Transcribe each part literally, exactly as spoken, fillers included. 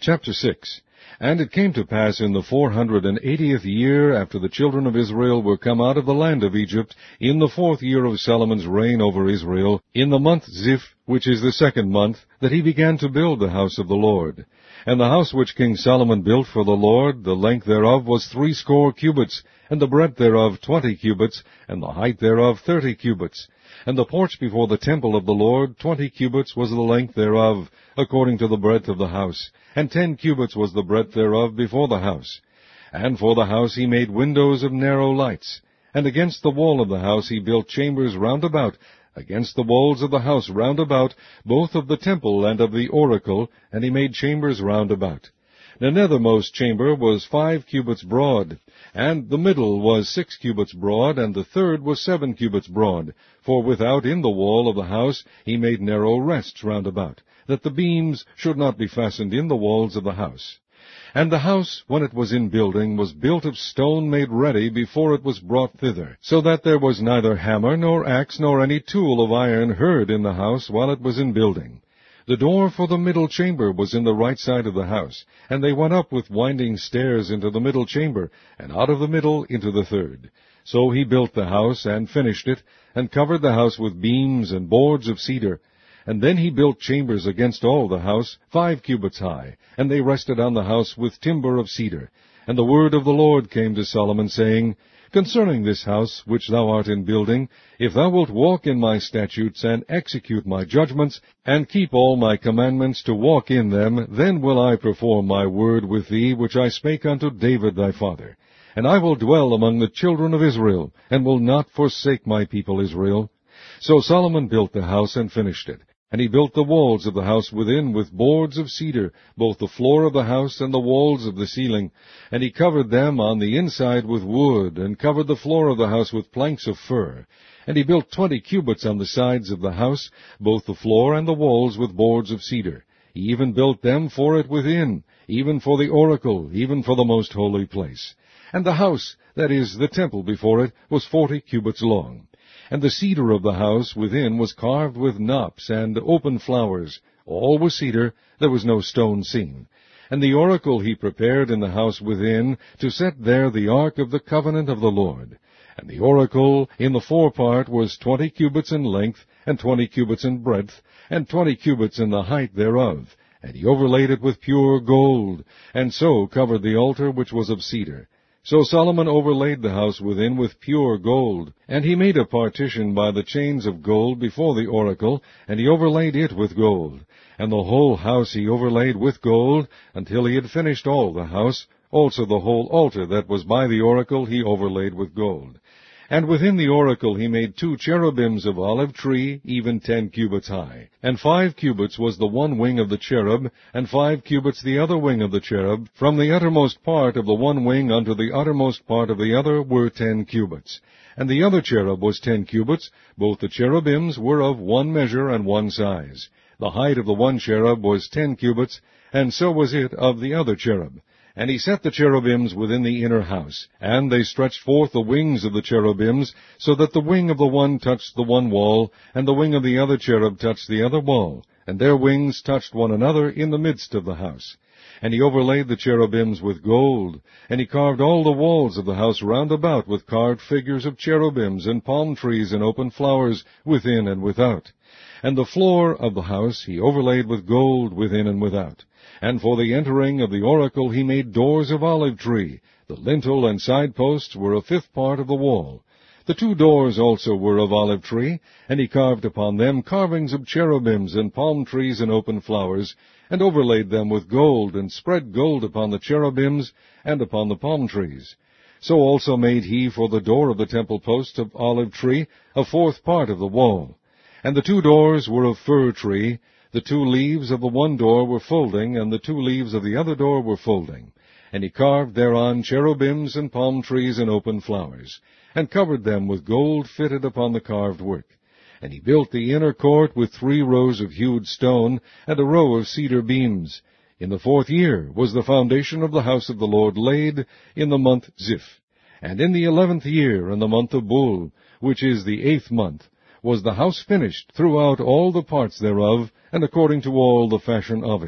Chapter six. And it came to pass in the four hundred and eightieth year after the children of Israel were come out of the land of Egypt, in the fourth year of Solomon's reign over Israel, in the month Ziph, which is the second month, that he began to build the house of the Lord. And the house which King Solomon built for the Lord, the length thereof was threescore cubits, and the breadth thereof twenty cubits, and the height thereof thirty cubits. And the porch before the temple of the Lord, twenty cubits was the length thereof, according to the breadth of the house, and ten cubits was the breadth thereof before the house. And for the house he made windows of narrow lights. And against the wall of the house he built chambers round about, against the walls of the house round about, both of the temple and of the oracle, and he made chambers round about. The nethermost chamber was five cubits broad, and the middle was six cubits broad, and the third was seven cubits broad. For without in the wall of the house he made narrow rests round about, that the beams should not be fastened in the walls of the house. And the house, when it was in building, was built of stone made ready before it was brought thither, so that there was neither hammer nor axe nor any tool of iron heard in the house while it was in building. The door for the middle chamber was in the right side of the house, and they went up with winding stairs into the middle chamber, and out of the middle into the third. So he built the house, and finished it, and covered the house with beams and boards of cedar. And then he built chambers against all the house, five cubits high, and they rested on the house with timber of cedar. And the word of the Lord came to Solomon, saying, Concerning this house which thou art in building, if thou wilt walk in my statutes, and execute my judgments, and keep all my commandments to walk in them, then will I perform my word with thee, which I spake unto David thy father. And I will dwell among the children of Israel, and will not forsake my people Israel. So Solomon built the house, and finished it. And he built the walls of the house within with boards of cedar, both the floor of the house and the walls of the ceiling. And he covered them on the inside with wood, and covered the floor of the house with planks of fir. And he built twenty cubits on the sides of the house, both the floor and the walls with boards of cedar. He even built them for it within, even for the oracle, even for the most holy place. And the house, that is, the temple before it, was forty cubits long. And the cedar of the house within was carved with knops and open flowers. All was cedar, there was no stone seen. And the oracle he prepared in the house within, to set there the ark of the covenant of the Lord. And the oracle in the forepart was twenty cubits in length, and twenty cubits in breadth, and twenty cubits in the height thereof. And he overlaid it with pure gold, and so covered the altar which was of cedar. So Solomon overlaid the house within with pure gold, and he made a partition by the chains of gold before the oracle, and he overlaid it with gold. And the whole house he overlaid with gold, until he had finished all the house. Also the whole altar that was by the oracle he overlaid with gold. And within the oracle he made two cherubims of olive tree, even ten cubits high. And five cubits was the one wing of the cherub, and five cubits the other wing of the cherub. From the uttermost part of the one wing unto the uttermost part of the other were ten cubits. And the other cherub was ten cubits. Both the cherubims were of one measure and one size. The height of the one cherub was ten cubits, and so was it of the other cherub. And he set the cherubims within the inner house, and they stretched forth the wings of the cherubims, so that the wing of the one touched the one wall, and the wing of the other cherub touched the other wall, and their wings touched one another in the midst of the house. And he overlaid the cherubims with gold, and he carved all the walls of the house round about with carved figures of cherubims and palm trees and open flowers within and without. And the floor of the house he overlaid with gold within and without. And for the entering of the oracle he made doors of olive tree. The lintel and side posts were a fifth part of the wall. The two doors also were of olive tree, and he carved upon them carvings of cherubims and palm trees and open flowers, and overlaid them with gold, and spread gold upon the cherubims and upon the palm trees. So also made he for the door of the temple post of olive tree a fourth part of the wall. And the two doors were of fir tree. The two leaves of the one door were folding, and the two leaves of the other door were folding. And he carved thereon cherubims and palm trees and open flowers, and covered them with gold fitted upon the carved work. And he built the inner court with three rows of hewed stone, and a row of cedar beams. In the fourth year was the foundation of the house of the Lord laid, in the month Ziph. And in the eleventh year, in the month of Bul, which is the eighth month, was the house finished throughout all the parts thereof, and according to all the fashion of it.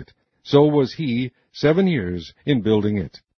so was he seven years in building it.